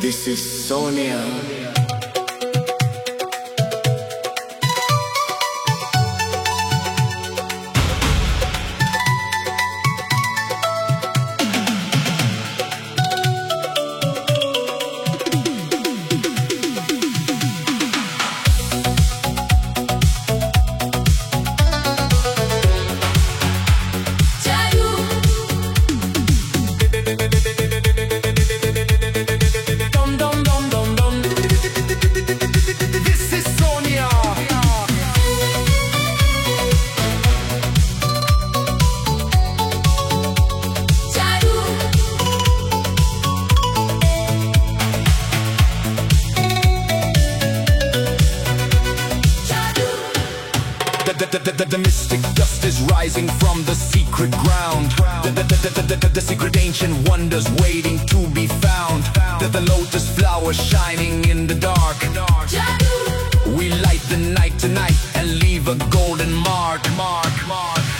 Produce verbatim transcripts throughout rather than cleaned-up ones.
This is Sonia. The, the, the, the, the mystic dust is rising from the secret ground. The, the, the, the, the, the, the secret ancient wonders waiting to be found. The, the lotus flower shining in the dark. We light the night tonight and leave a golden mark. Mark, mark, mark.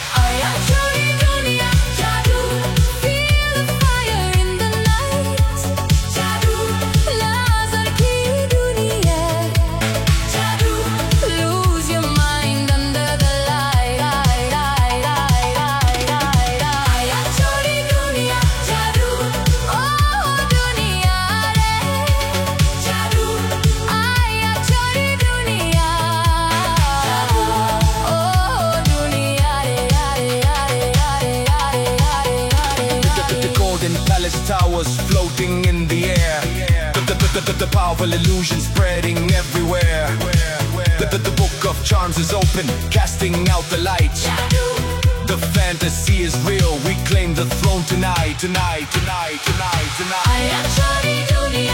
Towers floating in the air. The, the, the, the, the powerful illusion spreading everywhere. The, the, the book of charms is open, casting out the light. The fantasy is real, we claim the throne tonight. Tonight, tonight, tonight, tonight.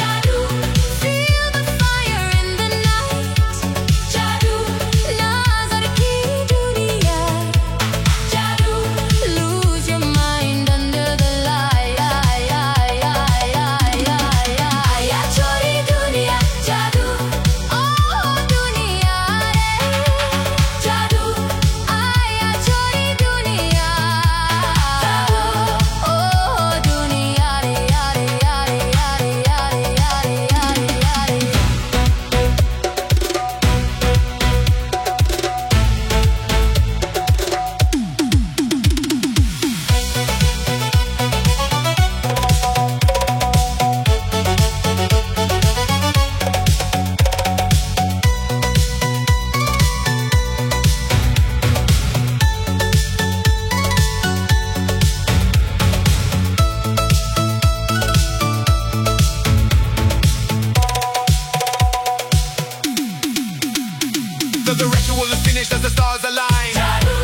The ritual is finished as the stars align.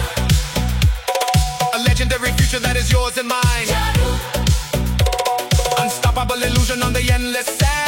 A legendary future that is yours and mine. Unstoppable illusion on the endless sand.